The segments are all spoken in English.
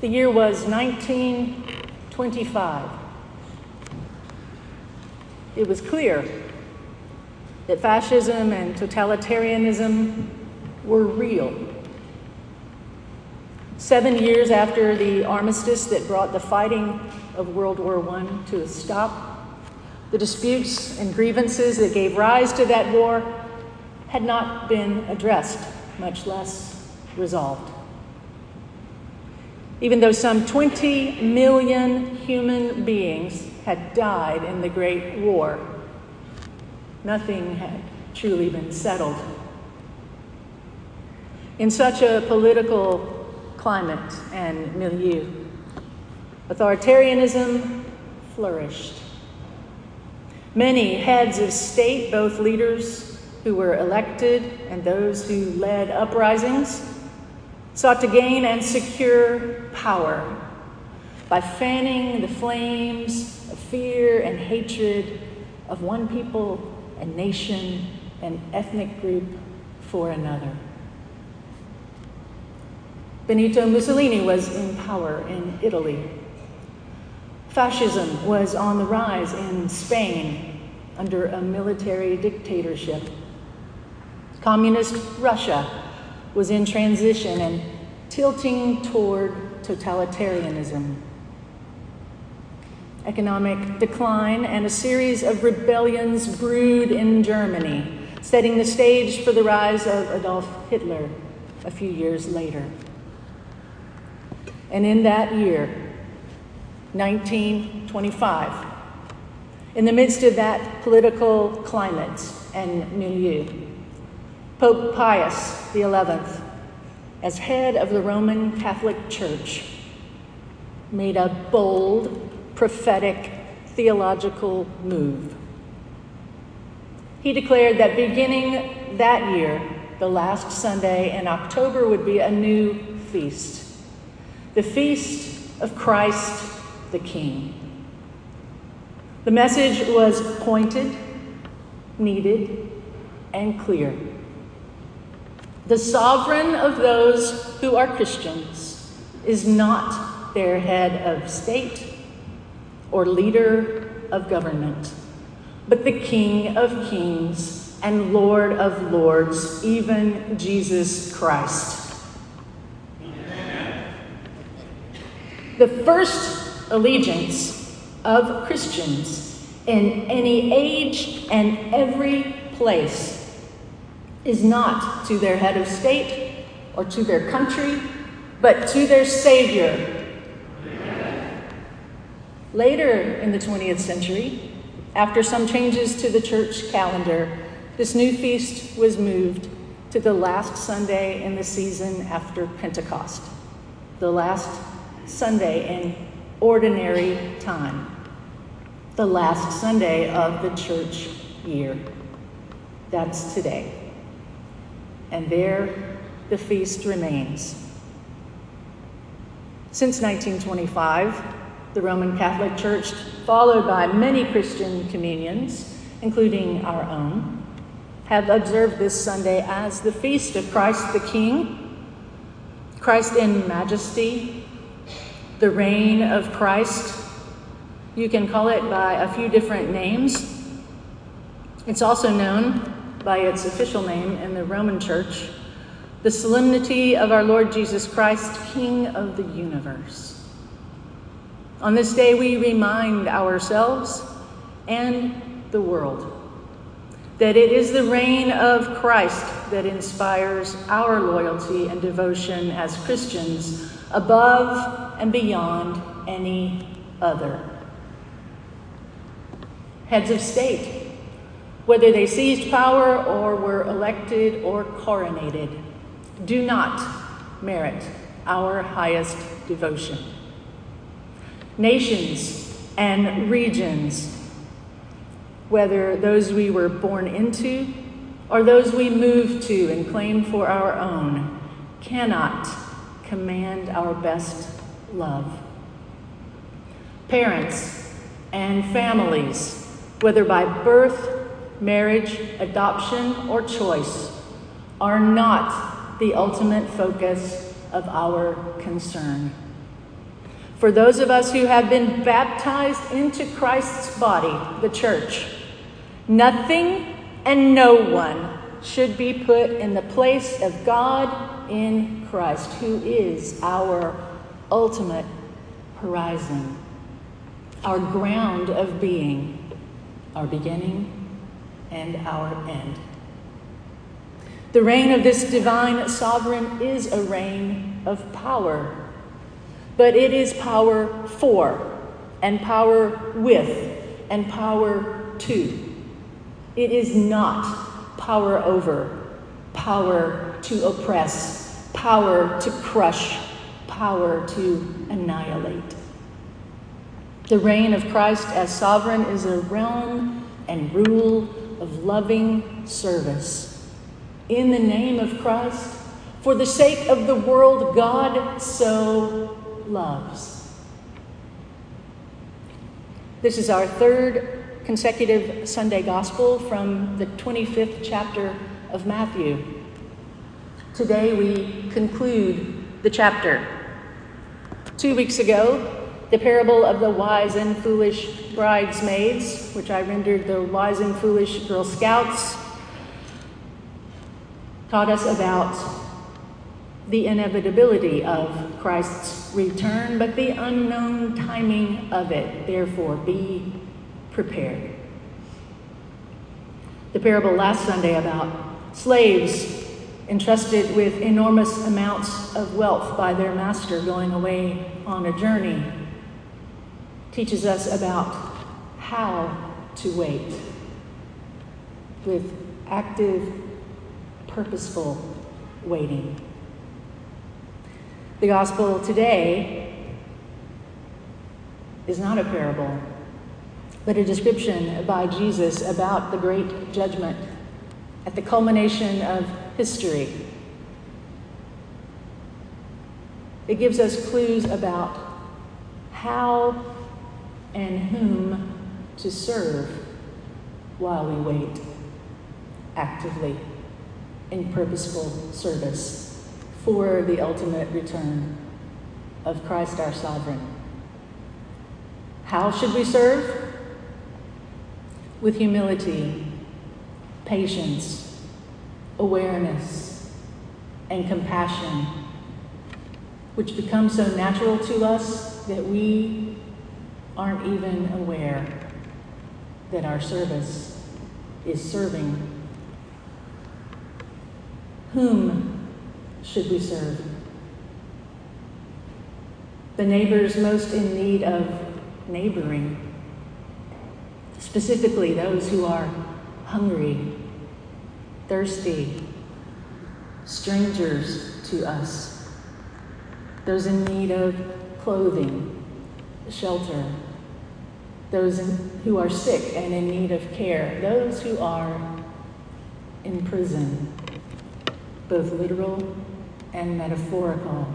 The year was 1925. It was clear that fascism and totalitarianism were real. 7 years after the armistice that brought the fighting of World War I to a stop, the disputes and grievances that gave rise to that war had not been addressed, much less resolved. Even though some 20 million human beings had died in the Great War, nothing had truly been settled. In such a political climate and milieu, authoritarianism flourished. Many heads of state, both leaders who were elected and those who led uprisings, sought to gain and secure power by fanning the flames of fear and hatred of one people and nation and ethnic group for another. Benito Mussolini was in power in Italy. Fascism was on the rise in Spain under a military dictatorship. Communist Russia was in transition and tilting toward totalitarianism. Economic decline and a series of rebellions brewed in Germany, setting the stage for the rise of Adolf Hitler a few years later. And in that year, 1925, in the midst of that political climate and milieu, Pope Pius XI, as head of the Roman Catholic Church, made a bold, prophetic, theological move. He declared that beginning that year, the last Sunday in October, would be a new feast, the feast of Christ the King. The message was pointed, needed, and clear. The sovereign of those who are Christians is not their head of state or leader of government, but the King of Kings and Lord of Lords, even Jesus Christ. Amen. The first allegiance of Christians in any age and every place is not to their head of state or to their country, but to their Savior. Amen. Later in the 20th century, after some changes to the church calendar, this new feast was moved to the last Sunday in the season after Pentecost, the last Sunday in ordinary time, the last Sunday of the church year. That's today. And there the feast remains. Since 1925, the Roman Catholic Church, followed by many Christian communions, including our own, have observed this Sunday as the feast of Christ the King, Christ in majesty, the reign of Christ. You can call it by a few different names. It's also known by its official name in the Roman Church, the solemnity of our Lord Jesus Christ, King of the universe. On this day, we remind ourselves and the world that it is the reign of Christ that inspires our loyalty and devotion as Christians above and beyond any other. Heads of state, whether they seized power or were elected or coronated, do not merit our highest devotion. Nations and regions, whether those we were born into or those we moved to and claimed for our own, cannot command our best love. Parents and families, whether by birth, marriage, adoption, or choice, are not the ultimate focus of our concern. For those of us who have been baptized into Christ's body, the church, nothing and no one should be put in the place of God in Christ, who is our ultimate horizon, our ground of being, our beginning and our end. The reign of this divine sovereign is a reign of power, but it is power for, and power with, and power to. It is not power over, power to oppress, power to crush, power to annihilate. The reign of Christ as sovereign is a realm and rule of loving service. In the name of Christ, for the sake of the world God so loves. This is our third consecutive Sunday gospel from the 25th chapter of Matthew. Today we conclude the chapter. 2 weeks ago, the parable of the wise and foolish bridesmaids, which I rendered the wise and foolish Girl Scouts, taught us about the inevitability of Christ's return, but the unknown timing of it. Therefore, be prepared. The parable last Sunday about slaves entrusted with enormous amounts of wealth by their master going away on a journey teaches us about how to wait with active, purposeful waiting. The gospel today is not a parable, but a description by Jesus about the great judgment at the culmination of history. It gives us clues about how and whom to serve while we wait actively in purposeful service for the ultimate return of Christ our Sovereign. How should we serve? With humility, patience, awareness, and compassion, which become so natural to us that we aren't even aware that our service is serving. Whom should we serve? The neighbors most in need of neighboring, specifically those who are hungry, thirsty, strangers to us, those in need of clothing, shelter, those who are sick and in need of care, those who are in prison, both literal and metaphorical.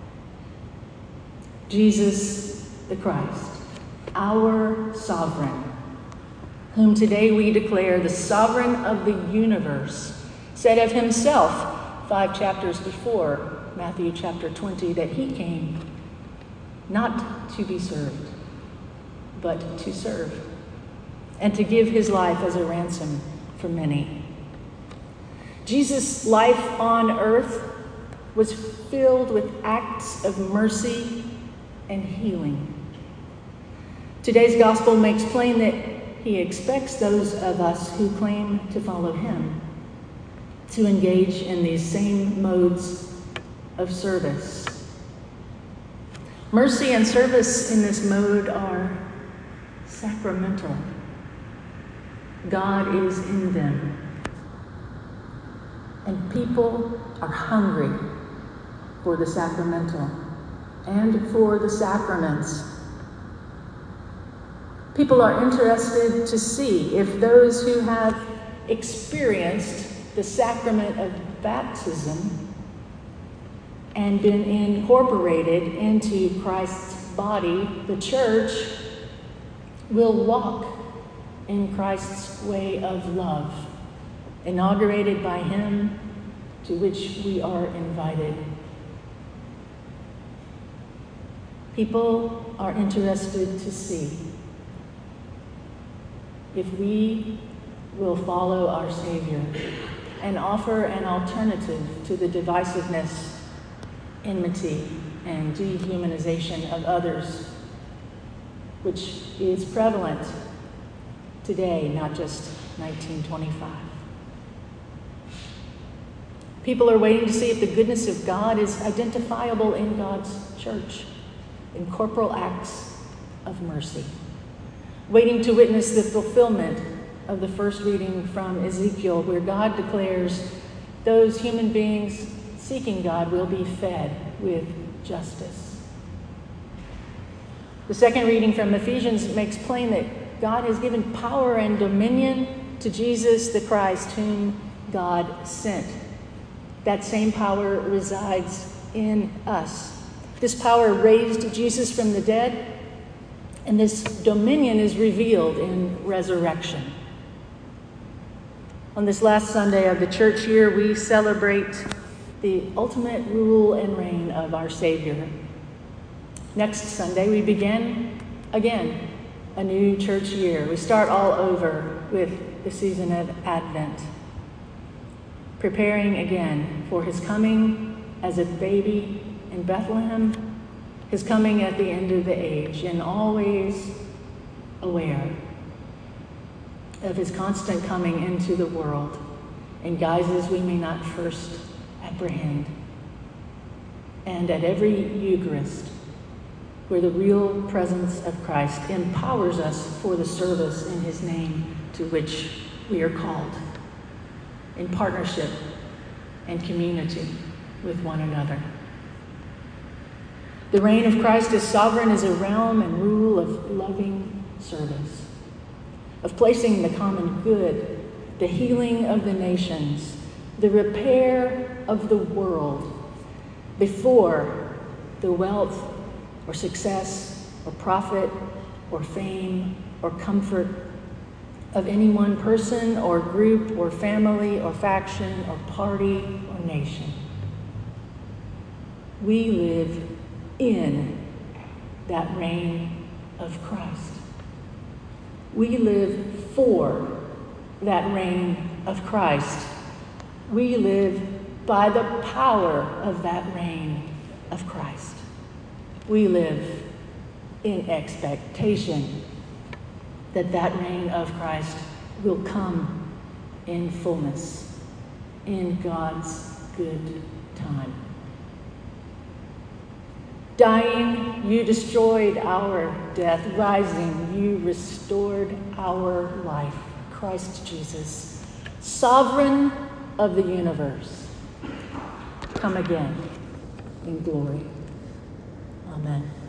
Jesus the Christ, our sovereign, whom today we declare the sovereign of the universe, said of himself 5 chapters before, Matthew chapter 20, that he came not to be served, but to serve, and to give his life as a ransom for many. Jesus' life on earth was filled with acts of mercy and healing. Today's gospel makes plain that he expects those of us who claim to follow him to engage in these same modes of service. Mercy and service in this mode are sacramental. God is in them. And people are hungry for the sacramental and for the sacraments. People are interested to see if those who have experienced the sacrament of baptism and been incorporated into Christ's body, the church, will walk in Christ's way of love, inaugurated by him, to which we are invited. People are interested to see if we will follow our Savior and offer an alternative to the divisiveness, enmity, and dehumanization of others, which is prevalent today, not just 1925. People are waiting to see if the goodness of God is identifiable in God's church, in corporal acts of mercy. Waiting to witness the fulfillment of the first reading from Ezekiel, where God declares those human beings seeking God will be fed with justice. The second reading from Ephesians makes plain that God has given power and dominion to Jesus the Christ, whom God sent. That same power resides in us. This power raised Jesus from the dead, and this dominion is revealed in resurrection. On this last Sunday of the church year, we celebrate the ultimate rule and reign of our Savior. Next Sunday, we begin again a new church year. We start all over with the season of Advent, preparing again for his coming as a baby in Bethlehem, his coming at the end of the age, and always aware of his constant coming into the world in guises we may not first apprehend. And at every Eucharist, where the real presence of Christ empowers us for the service in his name to which we are called, in partnership and community with one another. The reign of Christ as sovereign is a realm and rule of loving service, of placing the common good, the healing of the nations, the repair of the world before the wealth or success or profit or fame or comfort of any one person or group or family or faction or party or nation. We live in that reign of Christ. We live for that reign of Christ. We live by the power of that reign of Christ. We live in expectation that that reign of Christ will come in fullness, in God's good time. Dying, you destroyed our death. Rising, you restored our life. Christ Jesus, sovereign of the universe, come again in glory. Amen.